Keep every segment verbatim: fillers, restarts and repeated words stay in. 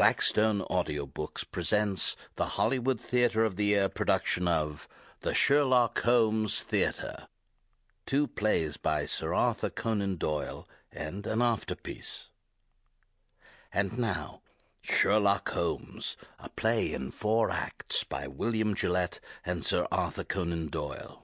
Blackstone Audiobooks presents the Hollywood Theatre of the Year production of The Sherlock Holmes Theatre. Two plays by Sir Arthur Conan Doyle and an afterpiece. And now, Sherlock Holmes, a play in four acts by William Gillette and Sir Arthur Conan Doyle.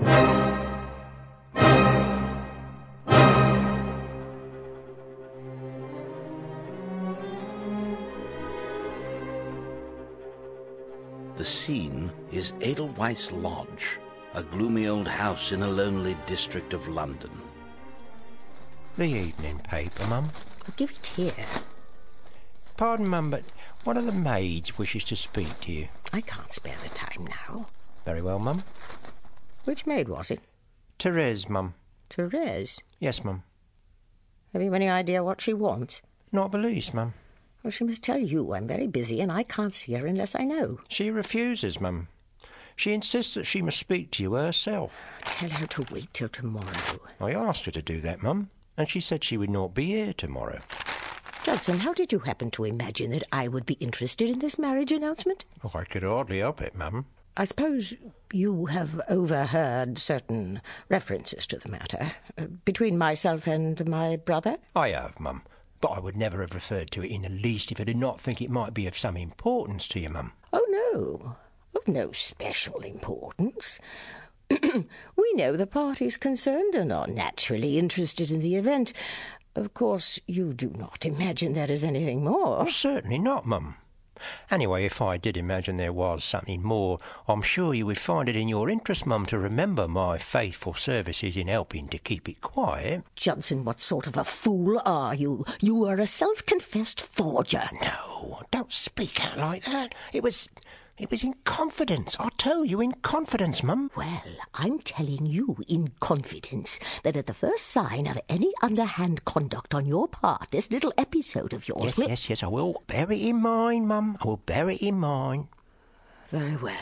The scene is Edelweiss Lodge, a gloomy old house in a lonely district of London. The evening paper, Mum. I'll give it here. Pardon, Mum, but one of the maids wishes to speak to you. I can't spare the time now. Very well, Mum. Which maid was it? Therese, Mum. Therese? Yes, Mum. Have you any idea what she wants? Not the least, Mum. Well, she must tell you I'm very busy and I can't see her unless I know. She refuses, Mum. She insists that she must speak to you herself. Tell her to wait till tomorrow. I asked her to do that, Mum, and she said she would not be here tomorrow. Judson, how did you happen to imagine that I would be interested in this marriage announcement? Oh, I could hardly help it, Mum. I suppose you have overheard certain references to the matter uh, between myself and my brother? I have, Mum, but I would never have referred to it in the least if I did not think it might be of some importance to you, Mum. Oh, no, of no special importance. We know the parties concerned are not naturally interested in the event. Of course, you do not imagine there is anything more. Oh, certainly not, Mum. Anyway, if I did imagine there was something more, I'm sure you would find it in your interest, Mum, to remember my faithful services in helping to keep it quiet. Judson, what sort of a fool are you? You are a self-confessed forger. No, don't speak out like that. It was... It was in confidence. I tell you, in confidence, Mum. Well, I'm telling you in confidence that at the first sign of any underhand conduct on your part, this little episode of yours Yes, will... yes, yes, I will bear it in mind, Mum. I will bear it in mind. Very well.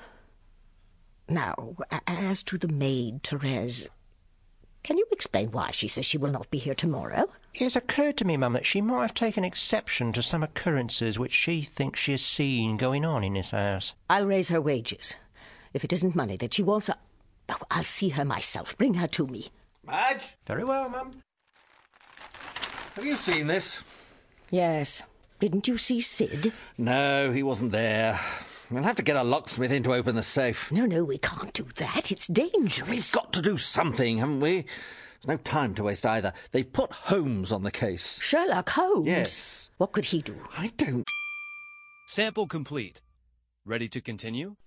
Now, a- as to the maid, Therese, can you explain why she says she will not be here tomorrow? It has occurred to me, Mum, that she might have taken exception to some occurrences which she thinks she has seen going on in this house. I'll raise her wages. If it isn't money that she wants, I... oh, I'll see her myself. Bring her to me. Madge? Very well, Mum. Have you seen this? Yes. Didn't you see Sid? No, he wasn't there. We'll have to get a locksmith in to open the safe. No, no, we can't do that. It's dangerous. We've got to do something, haven't we? There's no time to waste either. They've put Holmes on the case. Sherlock Holmes? Yes. What could he do? I don't... Sample complete. Ready to continue?